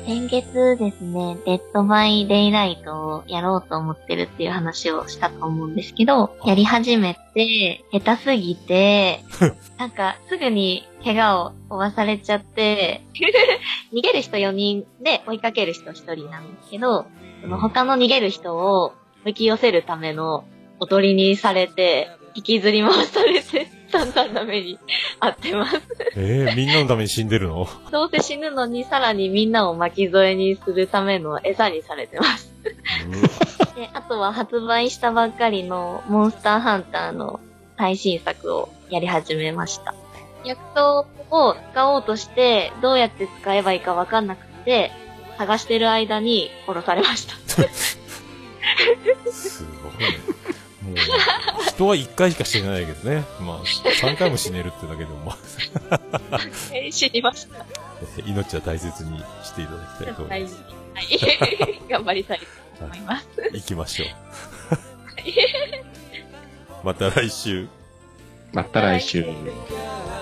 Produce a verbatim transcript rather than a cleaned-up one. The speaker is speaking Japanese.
先月ですね、デッドバイデイライトをやろうと思ってるっていう話をしたと思うんですけど、やり始めて、下手すぎて、なんかすぐに怪我を負わされちゃって、逃げる人よにんで追いかける人ひとりなんですけど、その他の逃げる人を引き寄せるためのおとりにされて、引きずり回されて、散々な目に遭ってます。 えー、みんなのために死んでるの？ どうせ死ぬのにさらにみんなを巻き添えにするための餌にされてます。で、あとは発売したばっかりのモンスターハンターの最新作をやり始めました。薬草を使おうとしてどうやって使えばいいかわかんなくて探してる間に殺されました。 すごいね。もう人はいっかいしか死ねないけどね。まあさんかいも死ねるってだけでもまあ死にました。 命は大切にしていただきたいと思います。 はい、はい、頑張りたいと思います。 行きましょう。また来週。 また来週。